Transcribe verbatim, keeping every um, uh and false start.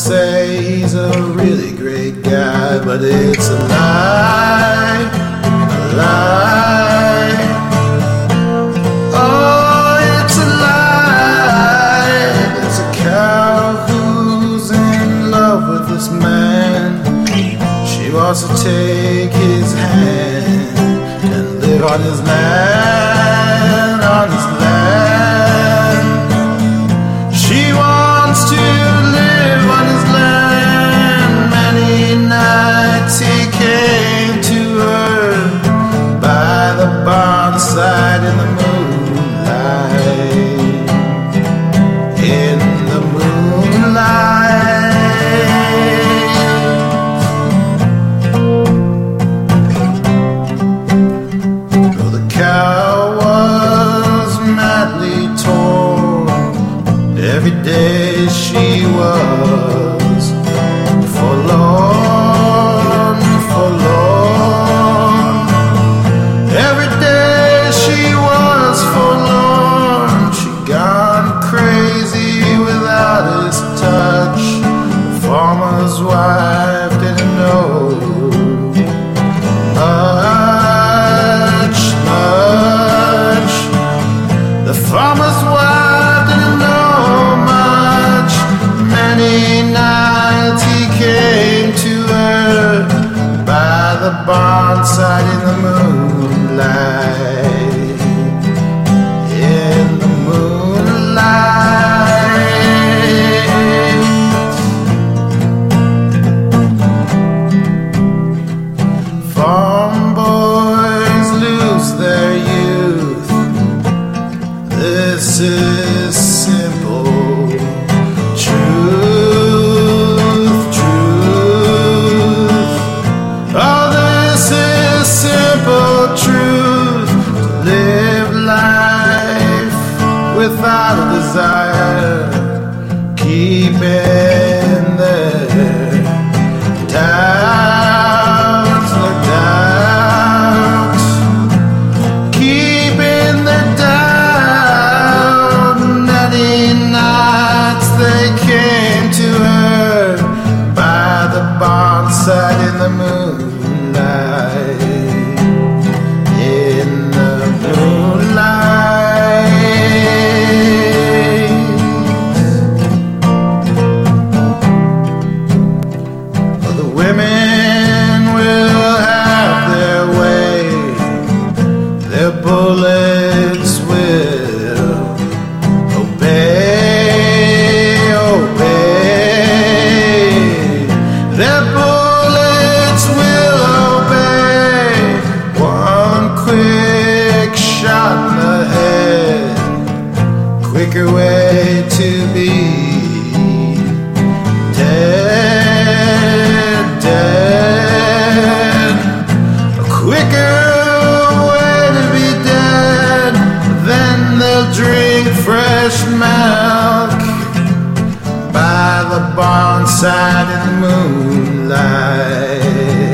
say he's a really great guy, but it's a lie, a lie. Oh, it's a lie. There's a cow who's in love with this man. She wants to take his hand and live on his land, on his land. She wants to live on his land. Many nights he came to her by the barn side in the moonlight, in the moonlight. Though the cow was madly torn, every day she was forlorn, forlorn. Every day she was forlorn. She gone crazy without his touch. The farmer's wife didn't know much, much. The farmer's wife didn't know much. Many nights he came to her by the barn side in the moonlight, in the moonlight. Farm boys lose their youth. This is simple truth, truth. Oh, this is simple truth. To live life without a desire, keeping their doubts, their doubts, keeping their doubt. Many nights they came to her by the barn side in the moonlight, in the moonlight. Oh, the women will have their way. Their bullets will obey, obey. Their bullets will obey. One quick shot in the head, quicker way to be dead, dead. A quicker way to be dead. Then they'll drink fresh milk by the barn side in the moonlight.